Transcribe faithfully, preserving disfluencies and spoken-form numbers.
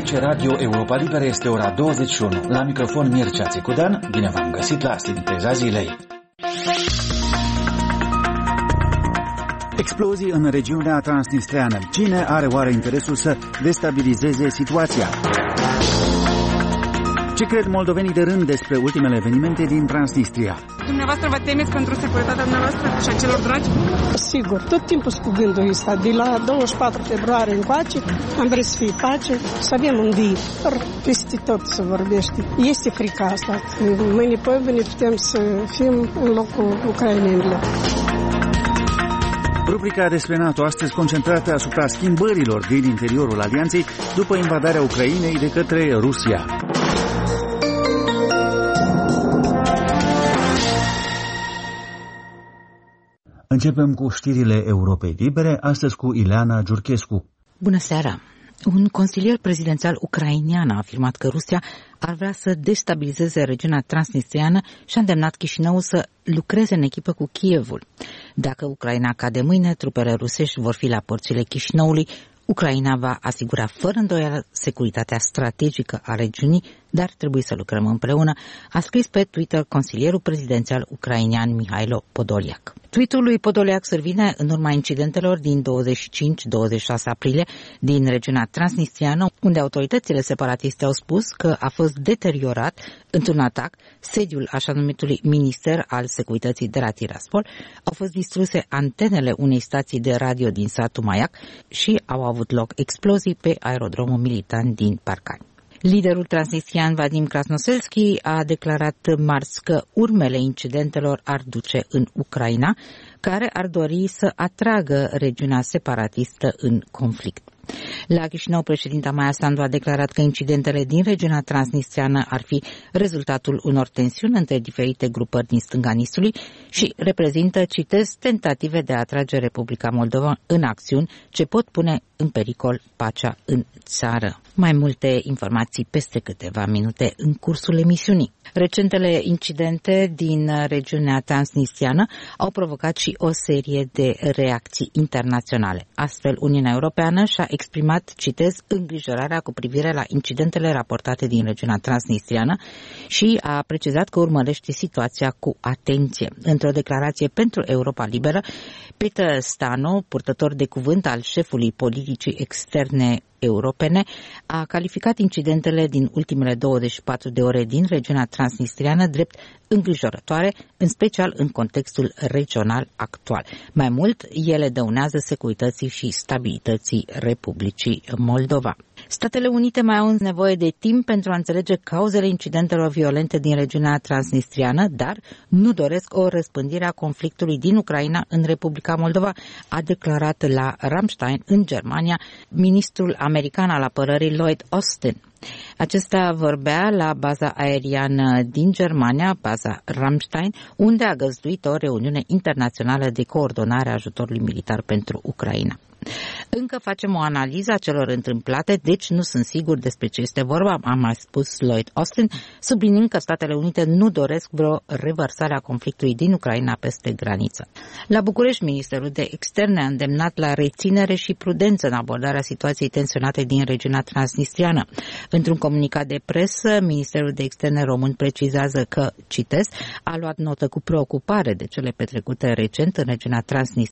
Aici Radio Europa Liberă, este ora douăzeci și unu. La microfon Mircea Țicudean, bine v-am găsit la Sinteza Zilei. Explozii în regiunea transnistreană. Cine are oare interesul să destabilizeze situația? Ce cred moldovenii de rând despre ultimele evenimente din Transnistria? Dumneavoastră vă temeți pentru securitatea dumneavoastră și a celor dragi? Sigur, tot timpul cu gândul ăsta. De la douăzeci și patru februarie încoace am vrut să fie pace, să avem un viitor. Peste tot se vorbește. Este frica asta. Mâine pe mâine putem să fim în locul ucrainenilor. Rubrica despre NATO astăzi concentrată asupra schimbărilor din interiorul alianței după invadarea Ucrainei de către Rusia. Începem cu știrile Europei Libere, astăzi cu Ileana Giurchescu. Bună seara! Un consilier prezidențial ucrainean a afirmat că Rusia ar vrea să destabilizeze regiunea transnistriană și a îndemnat Chișinăul să lucreze în echipă cu Kievul. Dacă Ucraina cade mâine, trupele rusești vor fi la porțile Chișinăului. Ucraina va asigura fără îndoială securitatea strategică a regiunii, dar trebuie să lucrăm împreună, a scris pe Twitter consilierul prezidențial ucrainean Mihailo Podolyak. Tweetul lui Podolyak survine în urma incidentelor din douăzeci și cinci douăzeci și șase aprilie din regiunea transnistriană, unde autoritățile separatiste au spus că a fost deteriorat într-un atac sediul așa numitului Minister al Securității de la Tiraspol, au fost distruse antenele unei stații de radio din satul Maiac și au avut loc explozii pe aerodromul militar din Parcani. Liderul transnistrian Vadim Krasnoselski a declarat marți că urmele incidentelor ar duce în Ucraina, care ar dori să atragă regiunea separatistă în conflict. La Chișinău, președinta Maia Sandu a declarat că incidentele din regiunea transnistriană ar fi rezultatul unor tensiuni între diferite grupări din stânga Nistului și reprezintă, citez, tentative de a atrage Republica Moldova în acțiuni ce pot pune în pericol pacea în țară. Mai multe informații peste câteva minute în cursul emisiunii. Recentele incidente din regiunea transnistriană au provocat și o serie de reacții internaționale. Astfel, Uniunea Europeană și-a exprimat, citez, îngrijorarea cu privire la incidentele raportate din regiunea transnistriană și a precizat că urmărește situația cu atenție. Într-o declarație pentru Europa Liberă, Peter Stano, purtător de cuvânt al șefului politicii externe europene, a calificat incidentele din ultimele douăzeci și patru de ore din regiunea transnistriană drept îngrijorătoare, în special în contextul regional actual. Mai mult, ele dăunează securității și stabilității Republicii Moldova. Statele Unite mai au nevoie de timp pentru a înțelege cauzele incidentelor violente din regiunea transnistriană, dar nu doresc o răspândire a conflictului din Ucraina în Republica Moldova, a declarat la Ramstein, în Germania, ministrul american al apărării Lloyd Austin. Acesta vorbea la baza aeriană din Germania, baza Ramstein, unde a găzduit o reuniune internațională de coordonare a ajutorului militar pentru Ucraina. Încă facem o analiză a celor întâmplate, deci nu sunt sigur despre ce este vorba, a mai spus Lloyd Austin, subliniind că Statele Unite nu doresc vreo revărsare a conflictului din Ucraina peste graniță. La București, Ministerul de Externe a îndemnat la reținere și prudență în abordarea situației tensionate din regiunea transnistriană. Într-un comunicat de presă, Ministerul de Externe român precizează că, citez, a luat notă cu preocupare de cele petrecute recent în regiunea transnistriană